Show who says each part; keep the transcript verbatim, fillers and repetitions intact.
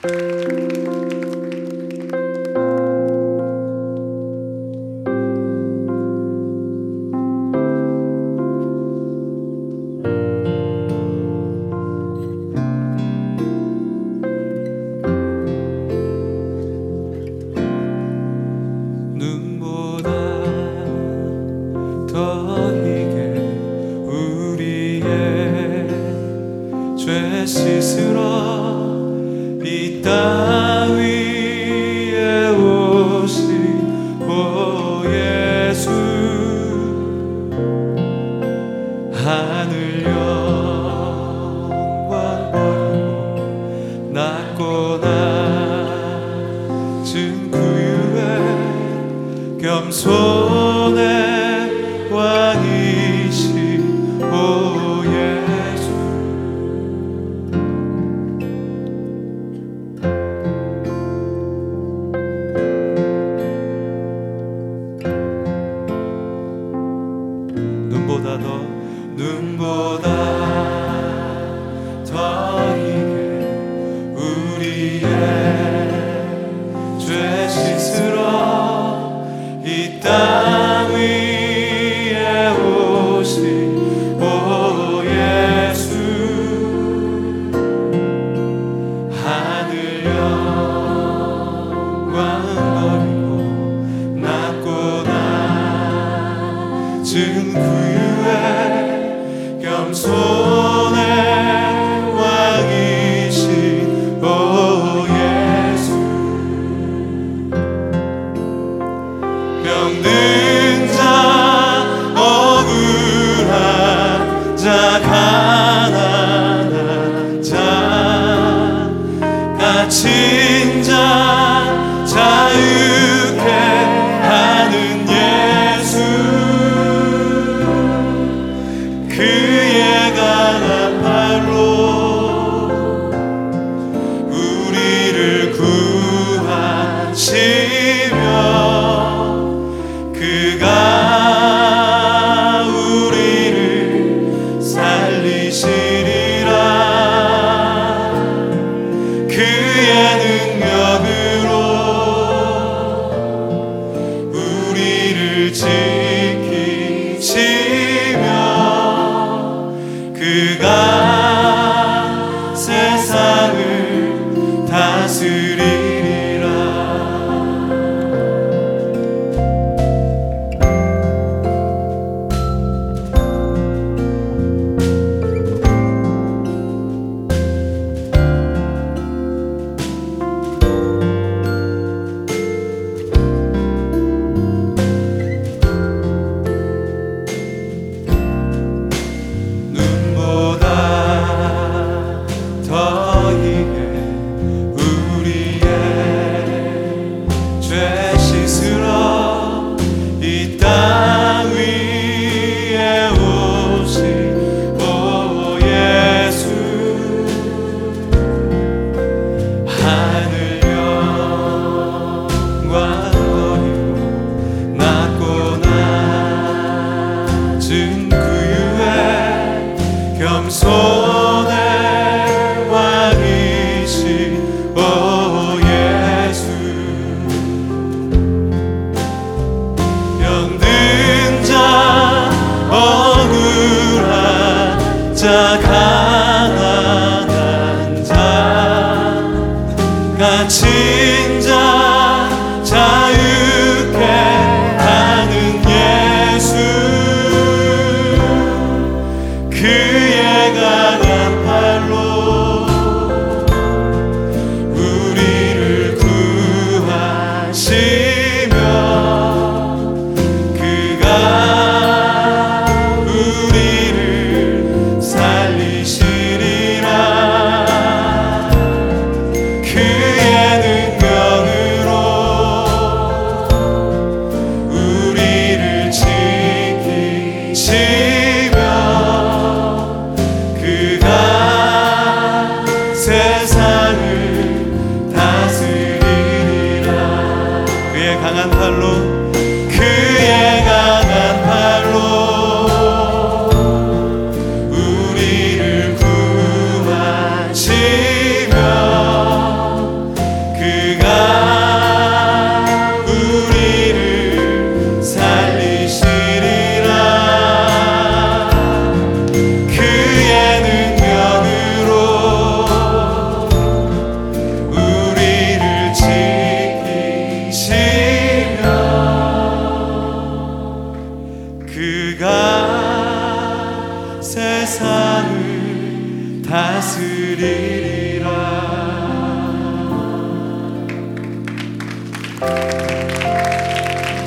Speaker 1: 죄 씻으러 이 땅 위에 오신 오 예수, 하늘 영광 버리고 낮고 낮은 구유에 겸손의 왕이신 오 예수, 눈보다 더 눈보다 더 이게 우리의 죄 씻으러 이 땅 위에 오신 오 예수, 하늘 영광 버리고 낮고 낮은 구유에 겸손의 왕이신 오 예수, 병든 자 억울한 자 가난한 자 갇힌 자 자유케 하는 예수, 그의 강한 팔로 우리를 구하시며 그가 우리를 살리시리라. 그의 능력으로 우리를 지키시며 그가 세상을 다스리리라. 겸손의 왕이신 오 예수, 병든 자 억울한 자 가난한 자 갇힌 자 자유케 하는 예수, 그의 강한 팔로 우리를 구하시며 그가 우리를 살리시리라. 그의 능력으로 다스리리라